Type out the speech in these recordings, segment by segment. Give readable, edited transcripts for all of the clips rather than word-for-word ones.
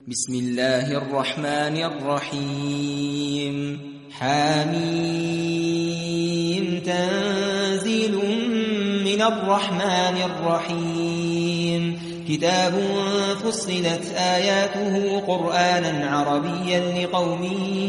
بسم الله الرحمن الرحيم حميم تنزيل من الرحمن الرحيم كتاب فصلت آياته قرآنا عربيا لقوم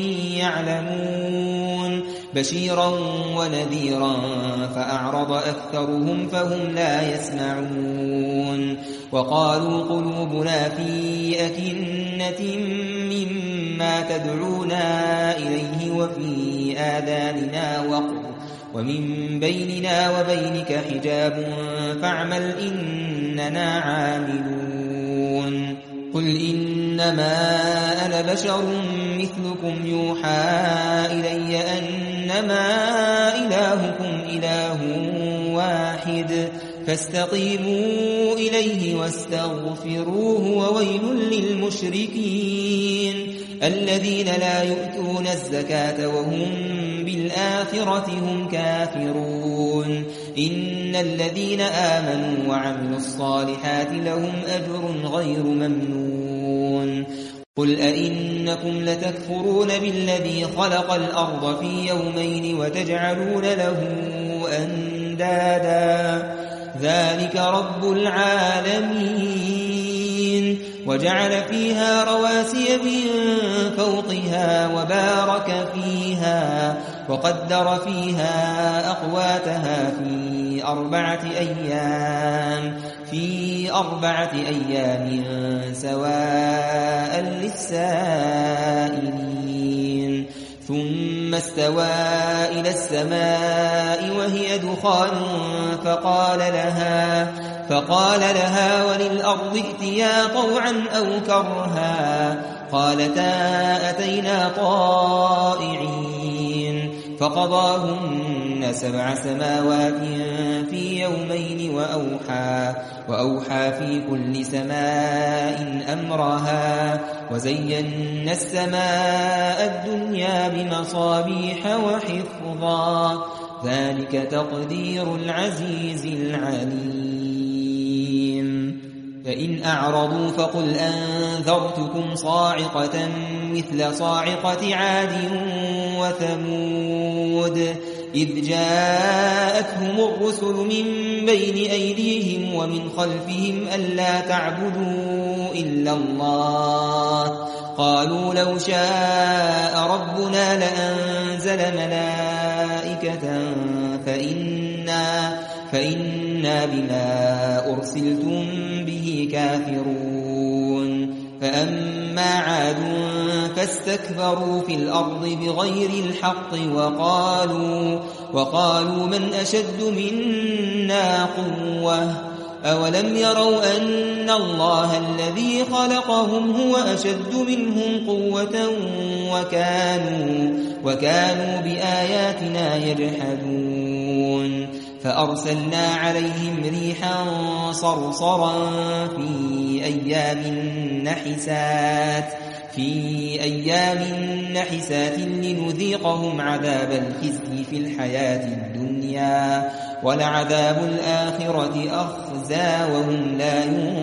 يعلمون بشيرا ونذيرا فأعرض أكثرهم فهم لا يسمعون وقالوا قلوبنا في أكنة مما تدعونا إليه وفي آذاننا وقر ومن بيننا وبينك حجاب فاعمل إننا عاملون قل إنما أنا بشر مثلكم يوحى إلي أنما إلهكم إله واحد فاستقيموا إليه واستغفروه وويل للمشركين الذين لا يؤتون الزكاة وهم بالآخرة هم كافرون إن الذين آمنوا وعملوا الصالحات لهم أجر غير ممنون قل أئنكم لتكفرون بالذي خلق الأرض في يومين وتجعلون له أندادا ذلك رب العالمين وجعل فيها رواسي من فوقها وبارك فيها وقدر فيها أقواتها في أربعة أيام سواء للسائلين ثم استوى إلى السماء وهي دخان فقال لها وللأرض ائتيا طوعا أو كرها قالتا أتينا طائعين فقضاهن 7 سماوات في يومين وأوحى في كل سماء أمرها وزينا السماء الدنيا بمصابيح وحفظا ذلك تقدير العزيز العليم فإن أعرضوا فقل أنذرتكم صاعقة مثل صاعقة عاد وثمود إذ جاءتهم الرسل من بين أيديهم ومن خلفهم ألا تعبدوا إلا الله قالوا لو شاء ربنا لأنزل ملائكة فإنا بما أرسلتم به كافرون فأما عاد فاستكبروا في الأرض بغير الحق وقالوا من أشد منا قوة أولم يروا أن الله الذي خلقهم هو أشد منهم قوة وكانوا بآياتنا يجحدون فأرسلنا عليهم ريحا صرصرا في أيام نحسات لنذيقهم عذاب الخزي في الحياة الدنيا ولعذاب الآخرة أخزى وهم لا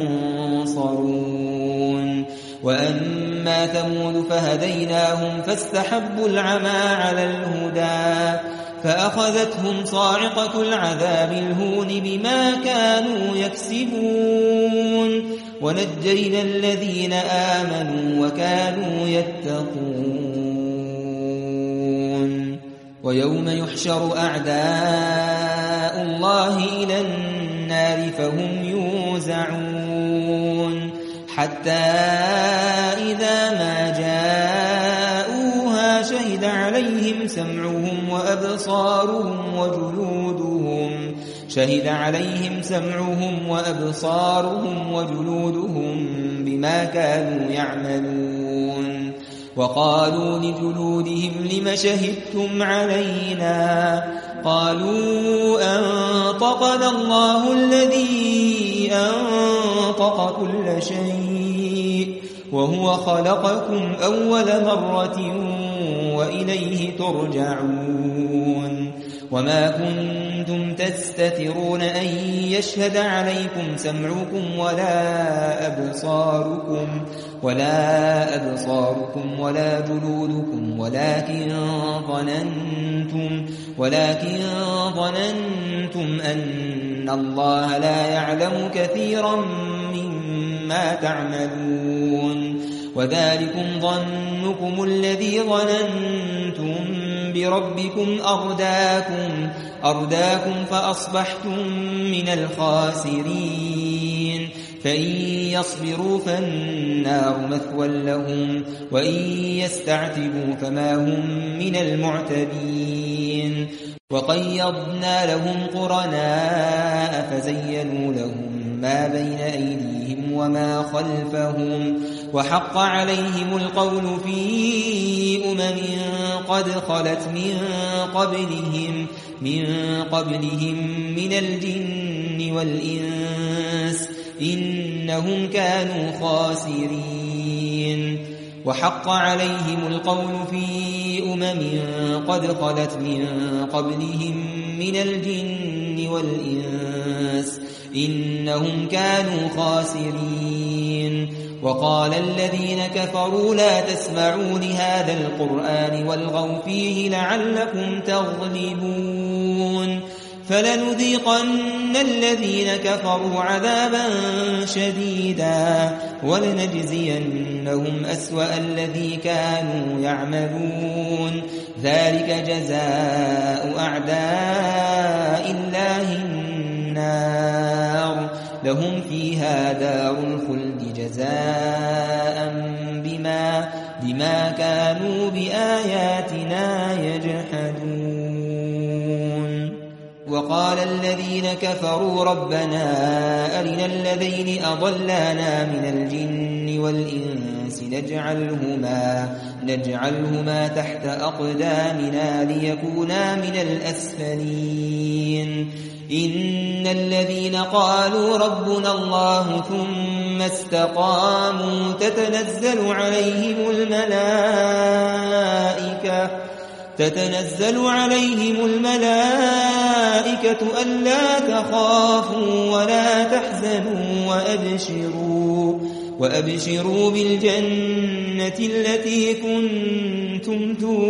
ينصرون وأما ثمود فهديناهم فاستحبوا العمى على الهدى فأخذتهم صاعقة العذاب الهون بما كانوا يكسبون ونجينا الذين آمنوا وكانوا يتقون ويوم يحشر أعداء الله إلى النار فهم يوزعون حتى إذا ما جاءوها شهد عليهم سمعهم وأبصارهم وجلودهم بما كانوا يعملون وقالوا لجلودهم لم شهدتم علينا قالوا أنطقنا الله الذي أنطق كل شيء وهو خلقكم أول مرة وإليه ترجعون وما كنتم تستترون أن يشهد عليكم سمعكم ولا أبصاركم ولا جلودكم ولكن ظننتم أن الله لا يعلم كثيرا مما تعملون وذلكم ظنكم الذي ظننتم بربكم أرداكم فأصبحتم من الخاسرين فإن يصبروا فالنار مثوى لهم وإن يستعتبوا فما هم من المعتبين وقيضنا لهم قرناء فزينوا لهم ما بين أيديهم وما خلفهم وحق عليهم القول في قد خلت من قبلهم من الجن والإنس إنهم كانوا خاسرين وحق عليهم القول في قد خلت من قبلهم من الجن والإنس إنهم كانوا خاسرين وقال الذين كفروا لا تسمعوا لهذا القرآن والغوا فيه لعلكم تغلبون فلنذيقن الذين كفروا عذابا شديدا ولنجزينهم أسوأ الذي كانوا يعملون ذلك جزاء أعداء الله النار لهم فيها دار الخلد جزاء بما كانوا بآياتنا يجحدون وقال الذين كفروا ربنا أرنا الذين أضلانا من الجن والإنس نجعلهما تحت أقدامنا ليكونا من الأسفلين إن الذين قالوا ربنا الله ثم استقاموا تتنزل عليهم الملائكة ألا تخافوا ولا تحزنوا وأبشروا بالجنة التي كنتم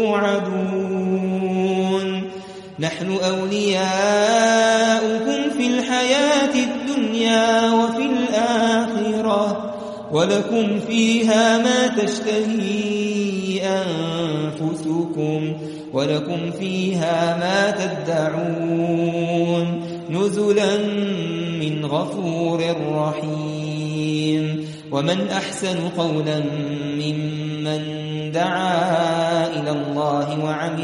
توعدون نحن أولياؤكم في الحياة الدنيا وفي الآخرة ولكم فيها ما تشتهي أنفسكم ولكم فيها ما تدعون نزلا من غفور رحيم ومن أحسن قولا ممن دعا إلى الله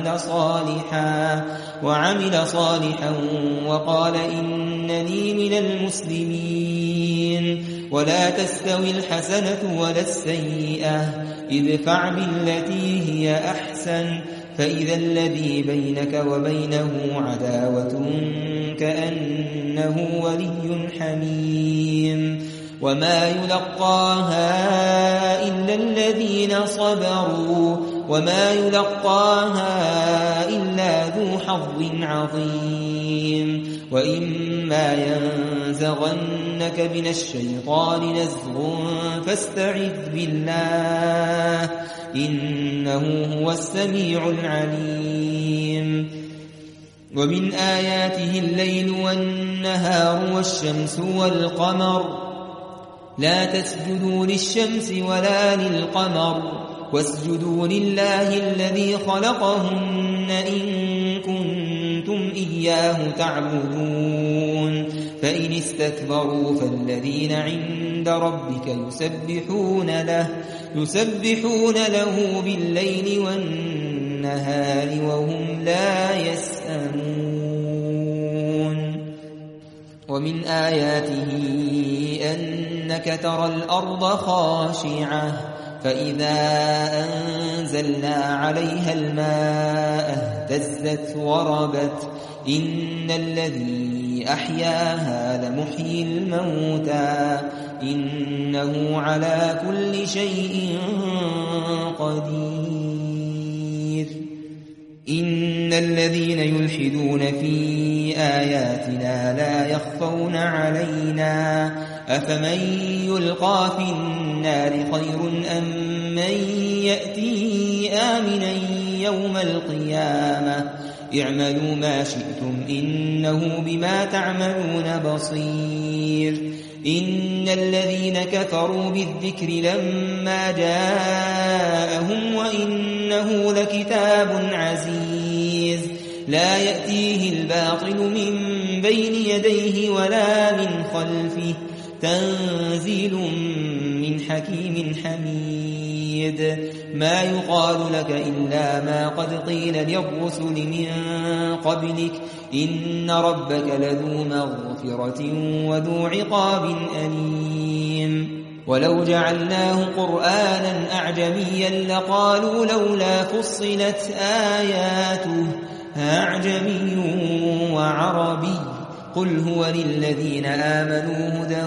وعمل صالحا وقال إنني من المسلمين ولا تستوي الحسنة ولا السيئة ادفع بالتي هي أحسن فإذا الذي بينك وبينه عداوة كأنه ولي حميم وما يلقاها إلا الذين صبروا وما يلقاها إلا ذو حظ عظيم وإما ينزغنك من الشيطان نزغ فاستعذ بالله إنه هو السميع العليم ومن آياته الليل والنهار والشمس والقمر لا تسجدوا للشمس ولا للقمر واسجدوا لله الذي خلقهن إن كنتم إياه تعبدون فإن استكبروا فالذين عند ربك يسبحون له بالليل والنهار وهم لا يسأمون ومن آياته أنك ترى الأرض خاشعة فإذا أنزلنا عليها الماء اهتزت وربت إن الذي أحياها لمحيي الموتى إنه على كل شيء قدير إن الذين يلحدون في آياتنا لا يخفون علينا أفمن يلقى في النار خير أم من يأتي آمنا يوم القيامة اعملوا ما شئتم إنه بما تعملون بصير إن الذين كفروا بالذكر لما جاءهم وإنه لكتاب عزيز لا يأتيه الباطل من بين يديه ولا من خلفه تنزيل من حكيم حميد ما يقال لك إلا ما قد قيل للرسل من قبلك إن ربك لذو مغفرة وذو عقاب أليم ولو جعلناه قرآنا أعجميا لقالوا لولا فصلت آياته أعجمي وعربي قل هو للذين آمنوا هدى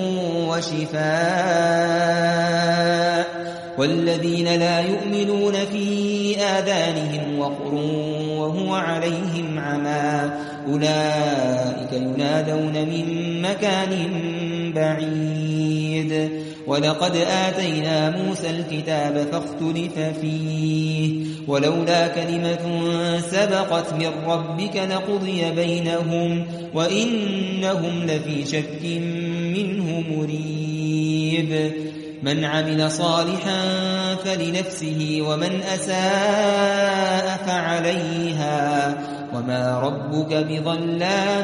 وشفاء والذين لا يؤمنون في آذانهم وقر وهو عليهم عمى أولئك ينادون من مكان بعيد ولقد آتينا موسى الكتاب فاختلف فيه ولولا كلمة سبقت من ربك لقضي بينهم وإنهم لفي شك منه مريب من عمل صالحا فلنفسه ومن أساء فعليها وما ربك بظلام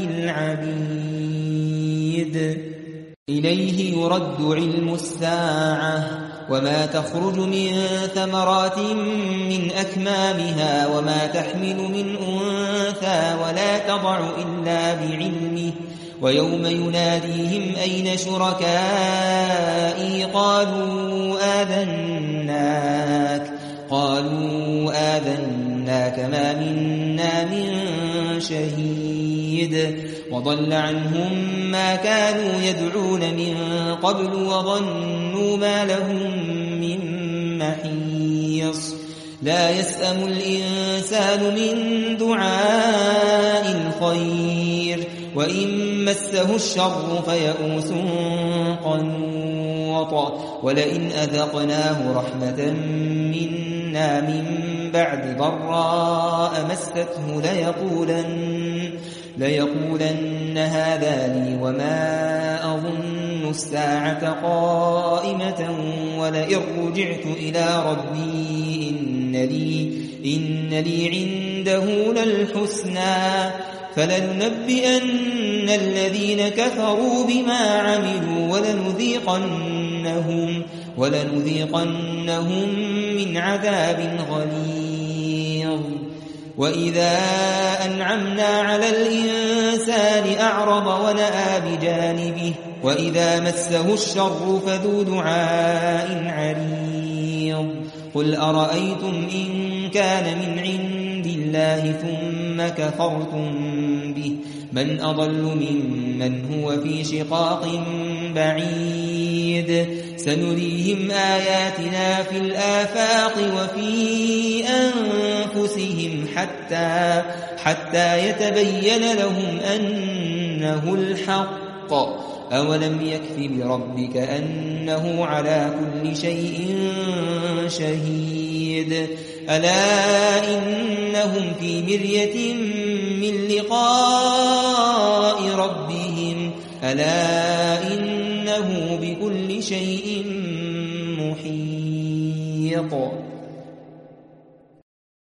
للعبيد إليه يرد علم الساعة وما تخرج من ثمرات من أكمامها وما تحمل من أنثى ولا تضع إلا بعلمه ويوم يناديهم أين شركائي قالوا آذناك ما منا من شهيد وضل عنهم ما كانوا يدعون من قبل وظنوا ما لهم من محيص لا يسأم الإنسان من دعاء الخير وإن مسه الشر فيئوس قنوط ولئن أذقناه رحمة منا من بعد ضراء مسته ليقولن هذا لي وما أظن الساعة قائمة ولئن رجعت إلى ربي إن لي عنده للحسنى فلننبئن الذين كفروا بما عملوا ولنذيقنهم من عذاب غليظ وإذا أنعمنا على الإنسان أعرض ونأى بجانبه وإذا مسه الشر فذو دعاء عريض قل أرأيتم إن كان من عند الله ثم كفرتم به من أضل ممن هو في شقاق بعيد سنريهم آياتنا في الآفاق وفي أنفسهم حتى يتبين لهم أنه الحق أولم يكف بربك أنه على كل شيء شهيد ألا إنهم في مرية من لقاء ربهم ألا إنه بكل شيء محيط